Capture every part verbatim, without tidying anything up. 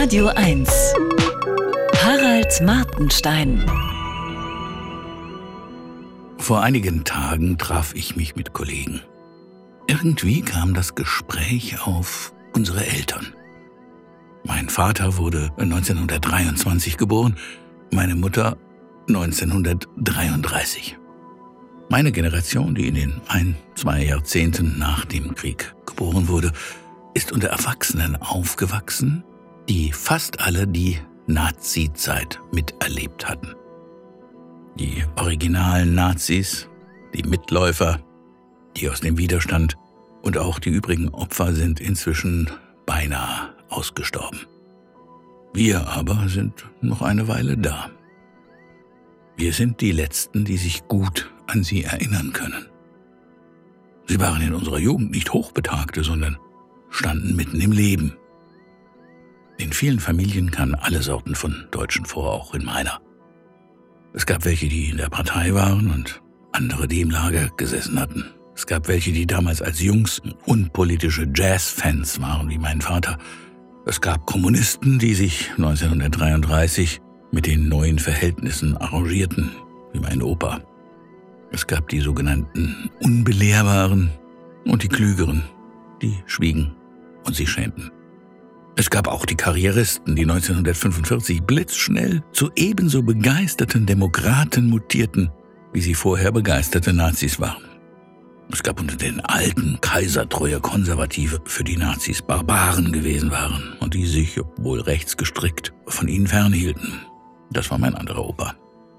Radio eins. Harald Martenstein. Vor einigen Tagen traf ich mich mit Kollegen. Irgendwie kam das Gespräch auf unsere Eltern. Mein Vater wurde neunzehnhundertdreiundzwanzig geboren, meine Mutter neunzehnhundertdreiunddreißig. Meine Generation, die in den ein, zwei Jahrzehnten nach dem Krieg geboren wurde, ist unter Erwachsenen aufgewachsen, die fast alle die Nazi-Zeit miterlebt hatten. Die originalen Nazis, die Mitläufer, die aus dem Widerstand und auch die übrigen Opfer sind inzwischen beinahe ausgestorben. Wir aber sind noch eine Weile da. Wir sind die Letzten, die sich gut an sie erinnern können. Sie waren in unserer Jugend nicht Hochbetagte, sondern standen mitten im Leben. In vielen Familien kamen alle Sorten von Deutschen vor, auch in meiner. Es gab welche, die in der Partei waren und andere, die im Lager gesessen hatten. Es gab welche, die damals als Jungs unpolitische Jazzfans waren, wie mein Vater. Es gab Kommunisten, die sich neunzehnhundertdreiunddreißig mit den neuen Verhältnissen arrangierten, wie mein Opa. Es gab die sogenannten Unbelehrbaren und die Klügeren, die schwiegen und sich schämten. Es gab auch die Karrieristen, die neunzehnhundertfünfundvierzig blitzschnell zu ebenso begeisterten Demokraten mutierten, wie sie vorher begeisterte Nazis waren. Es gab unter den alten, kaisertreue Konservative, für die Nazis Barbaren gewesen waren und die sich, obwohl rechts gestrickt, von ihnen fernhielten. Das war mein anderer Opa.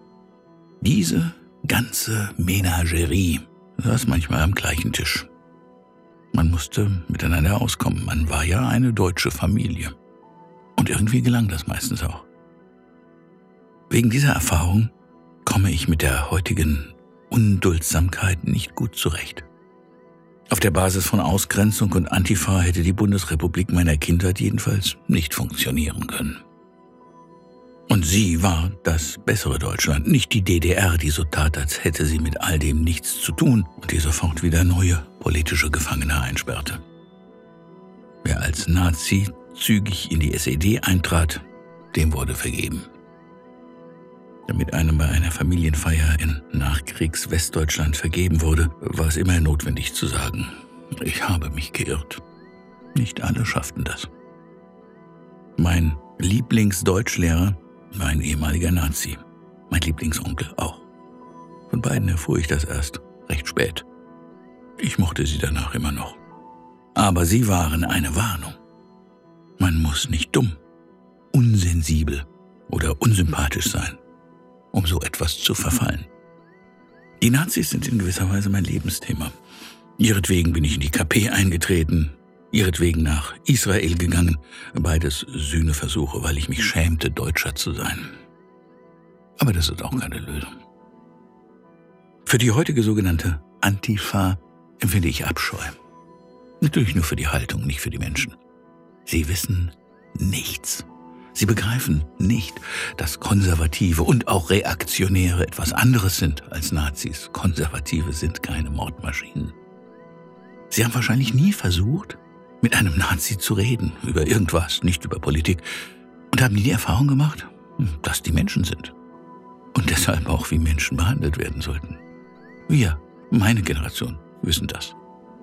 Diese ganze Menagerie saß manchmal am gleichen Tisch. Man musste miteinander auskommen. Man war ja eine deutsche Familie. Und irgendwie gelang das meistens auch. Wegen dieser Erfahrung komme ich mit der heutigen Unduldsamkeit nicht gut zurecht. Auf der Basis von Ausgrenzung und Antifa hätte die Bundesrepublik meiner Kindheit jedenfalls nicht funktionieren können. Und sie war das bessere Deutschland, nicht die D D R, die so tat, als hätte sie mit all dem nichts zu tun und die sofort wieder neue politische Gefangene einsperrte. Wer als Nazi zügig in die S E D eintrat, dem wurde vergeben. Damit einem bei einer Familienfeier in Nachkriegs-Westdeutschland vergeben wurde, war es immer notwendig zu sagen, ich habe mich geirrt. Nicht alle schafften das. Mein Lieblingsdeutschlehrer war ein ehemaliger Nazi. Mein Lieblingsonkel auch. Von beiden erfuhr ich das erst recht spät. Ich mochte sie danach immer noch. Aber sie waren eine Warnung. Man muss nicht dumm, unsensibel oder unsympathisch sein, um so etwas zu verfallen. Die Nazis sind in gewisser Weise mein Lebensthema. Ihretwegen bin ich in die K P eingetreten, ihretwegen nach Israel gegangen, beides Sühneversuche, weil ich mich schämte, Deutscher zu sein. Aber das ist auch keine Lösung. Für die heutige sogenannte Antifa empfinde ich Abscheu. Natürlich nur für die Haltung, nicht für die Menschen. Sie wissen nichts. Sie begreifen nicht, dass Konservative und auch Reaktionäre etwas anderes sind als Nazis. Konservative sind keine Mordmaschinen. Sie haben wahrscheinlich nie versucht, mit einem Nazi zu reden, über irgendwas, nicht über Politik, und haben nie die Erfahrung gemacht, dass die Menschen sind. Und deshalb auch, wie Menschen behandelt werden sollten. Wir, meine Generation, wissen das.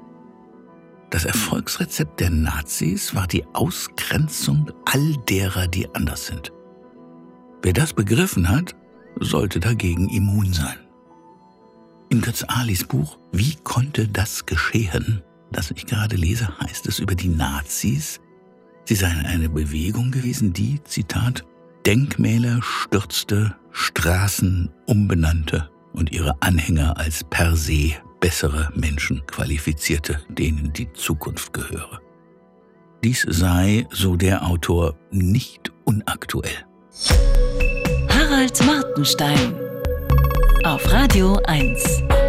Das Erfolgsrezept der Nazis war die Ausgrenzung all derer, die anders sind. Wer das begriffen hat, sollte dagegen immun sein. In Götz Alis Buch »Wie konnte das geschehen?«, das ich gerade lese, heißt es über die Nazis, sie seien eine Bewegung gewesen, die, Zitat, Denkmäler stürzte, Straßen umbenannte und ihre Anhänger als per se bessere Menschen qualifizierte, denen die Zukunft gehöre. Dies sei, so der Autor, nicht unaktuell. Harald Martenstein auf Radio eins.